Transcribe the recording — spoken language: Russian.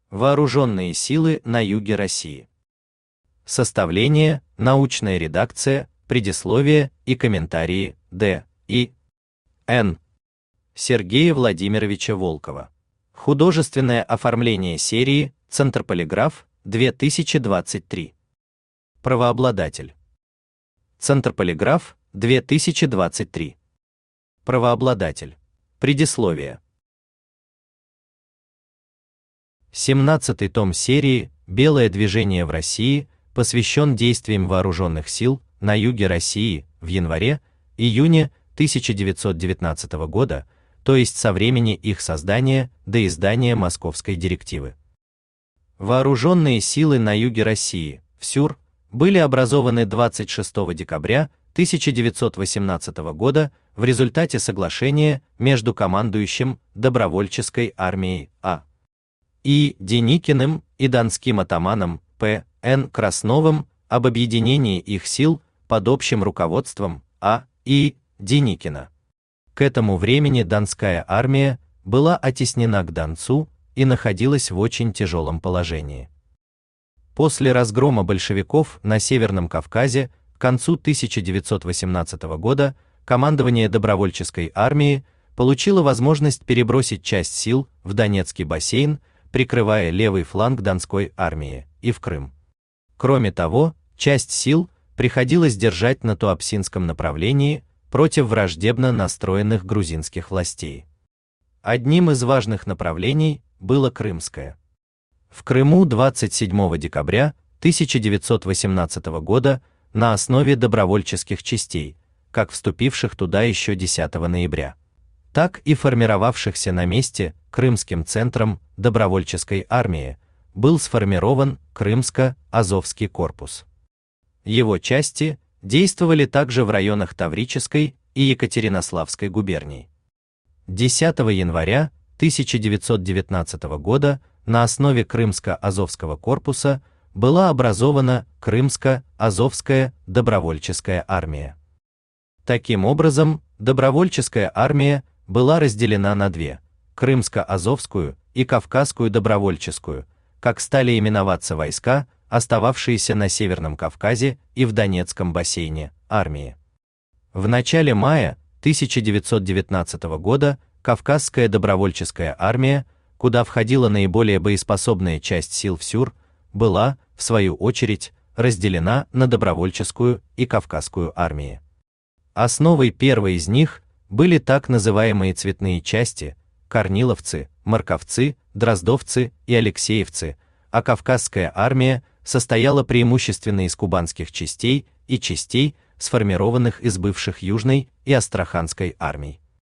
Вооруженные силы на юге России. Составление, научная редакция, предисловие и комментарии Д. И. Н. Сергея Владимировича Волкова. Художественное оформление серии «Центр Полиграф», 2023. Правообладатель. Центр Полиграф, 2023. Правообладатель. Предисловие. 17-й том серии «Белое движение в России» посвящен действиям вооруженных сил на юге России в январе-июне 1919 года, то есть со времени их создания до издания Московской директивы. Вооруженные силы на юге России, ВСЮР, были образованы 26 декабря 1918 года в результате соглашения между командующим добровольческой армией А. И. Деникиным и донским атаманом П. Н. Красновым об объединении их сил под общим руководством А. И. Деникина. К этому времени Донская армия была оттеснена к Донцу и находилась в очень тяжелом положении. После разгрома большевиков на Северном Кавказе к концу 1918 года командование добровольческой армии получило возможность перебросить часть сил в Донецкий бассейн, прикрывая левый фланг Донской армии, и в Крым. Кроме того, часть сил приходилось держать на Туапсинском направлении против враждебно настроенных грузинских властей. Одним из важных направлений было Крымское. В Крыму 27 декабря 1918 года на основе добровольческих частей, как вступивших туда еще 10 ноября, так и формировавшихся на месте Крымским центром добровольческой армии, был сформирован Крымско-Азовский корпус. Его части действовали также в районах Таврической и Екатеринославской губерний. 10 января 1919 года на основе Крымско-Азовского корпуса была образована Крымско-Азовская добровольческая армия. Таким образом, добровольческая армия была разделена на две: Крымско-Азовскую и Кавказскую добровольческую, как стали именоваться войска, остававшиеся на Северном Кавказе и в Донецком бассейне, армии. В начале мая 1919 года Кавказская добровольческая армия, куда входила наиболее боеспособная часть сил ВСЮР, была, в свою очередь, разделена на добровольческую и Кавказскую армии. Основой первой из них были так называемые цветные части: корниловцы, марковцы, дроздовцы и алексеевцы, а Кавказская армия состояла преимущественно из кубанских частей и частей, сформированных из бывших Южной и Астраханской армий.